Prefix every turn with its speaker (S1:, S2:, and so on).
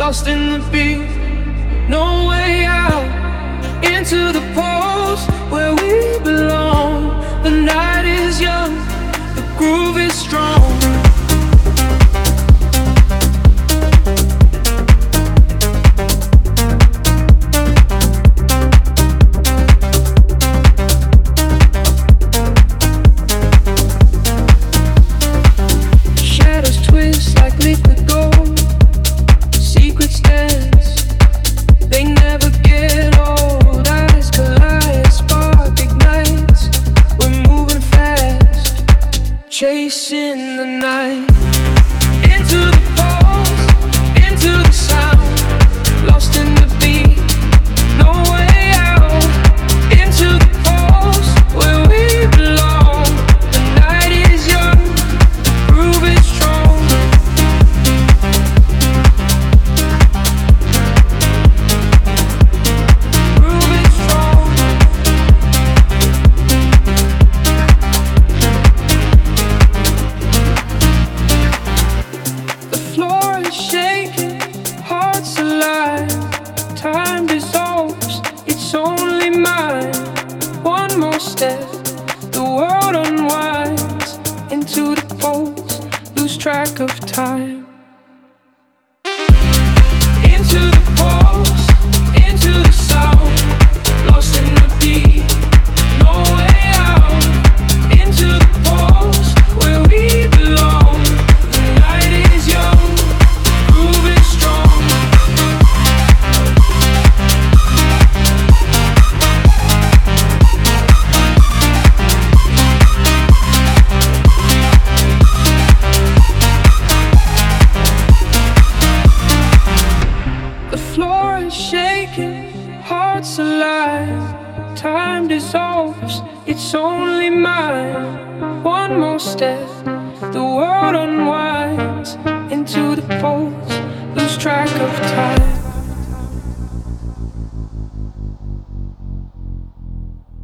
S1: lost in the beat, no way out. Into the post where we belong. The night is young, the groove is strong. Shadows twist like liquid gold. Secrets dance, they never get old. Eyes collide, spark ignites. We're moving fast, chasing the night. Into the pulse, into the sound. Lost in the beat, no way out. Into the pulse, where we belong. The night is young, the groove is strong. Groove is strong. The floor is shaking, hearts alive. Time dissolves, it's only mine. One more step, the world unwinds. Into the pulse, lose track of time. Into the pulse, into the sound. Lost in the beat, no way out. Into the pulse, where we belong. The night is young, groove is strong. The floor is shaking, hearts alive. Time dissolves, it's only mine. One more step, the world unwinds. Into the pulse, lose track of time.